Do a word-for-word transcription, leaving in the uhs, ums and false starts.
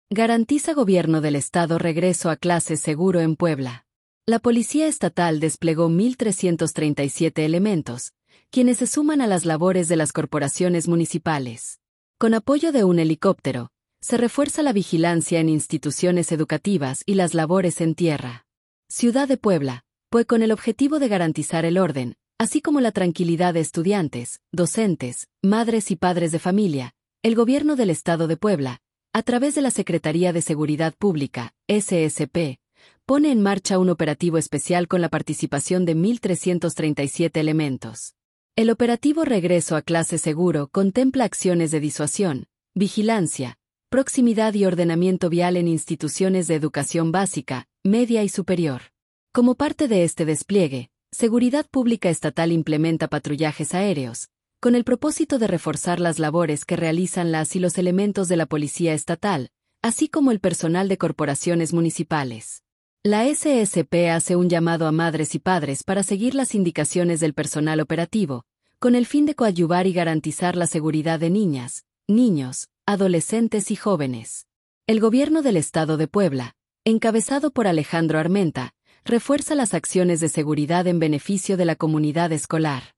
Garantiza Gobierno del Estado regreso a clases seguro en Puebla. La Policía Estatal desplegó mil trescientos treinta y siete elementos, quienes se suman a las labores de las corporaciones municipales. Con apoyo de un helicóptero, se refuerza la vigilancia en instituciones educativas y las labores en tierra. Ciudad de Puebla, pues con el objetivo de garantizar el orden, así como la tranquilidad de estudiantes, docentes, madres y padres de familia, el Gobierno del Estado de Puebla, a través de la Secretaría de Seguridad Pública, S S P, pone en marcha un operativo especial con la participación de mil trescientos treinta y siete elementos. El operativo Regreso a Clase Seguro contempla acciones de disuasión, vigilancia, proximidad y ordenamiento vial en instituciones de educación básica, media y superior. Como parte de este despliegue, Seguridad Pública Estatal implementa patrullajes aéreos, con el propósito de reforzar las labores que realizan las y los elementos de la Policía Estatal, así como el personal de corporaciones municipales. La S S P hace un llamado a madres y padres para seguir las indicaciones del personal operativo, con el fin de coadyuvar y garantizar la seguridad de niñas, niños, adolescentes y jóvenes. El Gobierno del Estado de Puebla, encabezado por Alejandro Armenta, refuerza las acciones de seguridad en beneficio de la comunidad escolar.